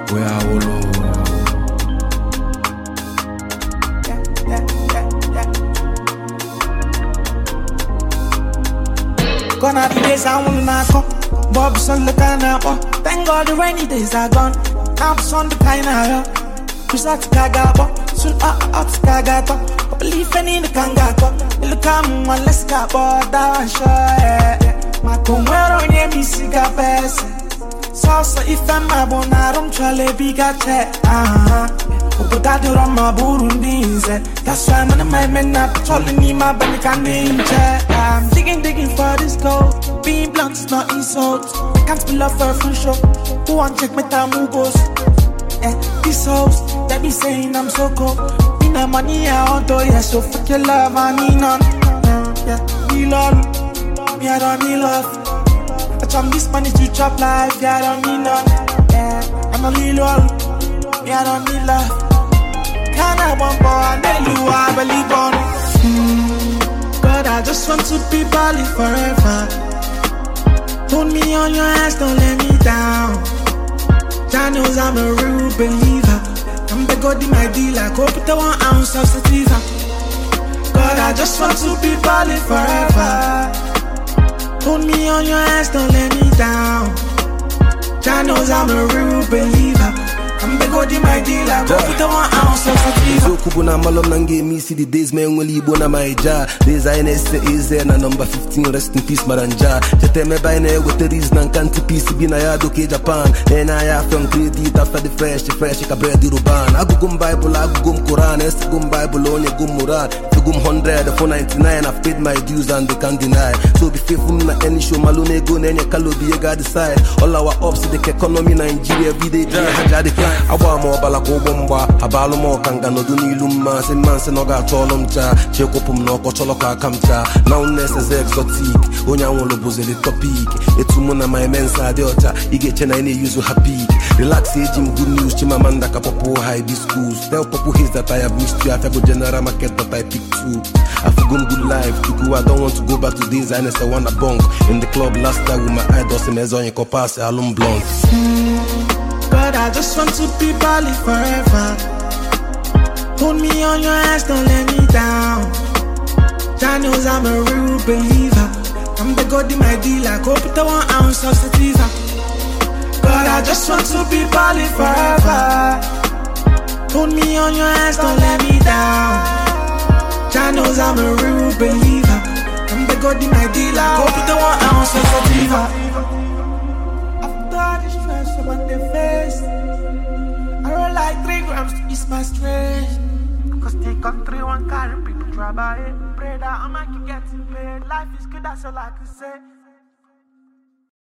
where I will Gonna be days I will not come. Bob's on the kind of thank God the rainy days are gone. I'm on the kind of Kusa Kagabo, Sul out Kagato. I believe in the Kangato. Look at my let's go, down sure. My comero near me, cigar pass. So if I'm a bonarum, Charlie Bigate. Put out on my Burundis. That's why I'm on my men up, trolling me, my belly can I'm digging for this gold. Being blunt is not insult. Can't be love for a full show. Go and check my time who goes. These hoes, they be saying I'm so cold. Me no money I want to, yeah, so fuck your love, I need none. Yeah, me love, me I don't need love. I chop this money to chop life, yeah, I don't need none. Yeah, I'm a little love, me I don't need love. Can I want more, I tell you I believe on. God, I just want to be balling forever. Hold me on your ass, don't let me down. God knows I'm a real believer. I'm the God in my dealer. Go put the 1 ounce of sativa. God, I just want to be balling forever. Hold me on your ass, don't let me down. God knows I'm a real believer. I'm the God in my dealer. Go put the 1 ounce of sativa. Kubuna malom nange me see the days men will ibo na my jar. Days I is na number 15 rest in peace maranja. Jete me by ne with the reason and can't peace be na ya doke Japan. And I have from credit after the fresh ka bread ruban. Agugum Bible, agugum Quran, esgum Bible on gum Murad. Gum 100 for 99 I've paid my dues and they can't deny. So be faithful na any show malone go na any kalobi you got decide. All our ups the economy Nigeria every day haja the kind. Awa mo bala ko bomba abalo mo kanga no duni lumma se man se no ga tolom cha chekopum no ko cholo ka kamcha now ness exotic onya wolo boze the topic etumo na my mensa de ota igeche na any use happy relax aging good news chimamanda ka popo hibiscus tell popo his that I have missed you after go general market but I pick two afugum good life tuku I don't want to go back to this I say wanna bunk in the club last time with my idols in mezo ko pass alum blunt. God, I just want to be balling forever. Hold me on your ass, don't let me down. God knows I'm a real believer. I'm the God in my dealer. Go put the 1 ounce of sativa. God, I just want to be balling forever. Hold me on your ass, don't let me down. God knows I'm a real believer. I'm the God in my dealer. Go put the 1 ounce of sativa. After this stress on the face, I roll like 3 grams to ease my stress. Cause the country one carry people try by it. Pray that I might keep getting paid. Life is good, that's all I can say.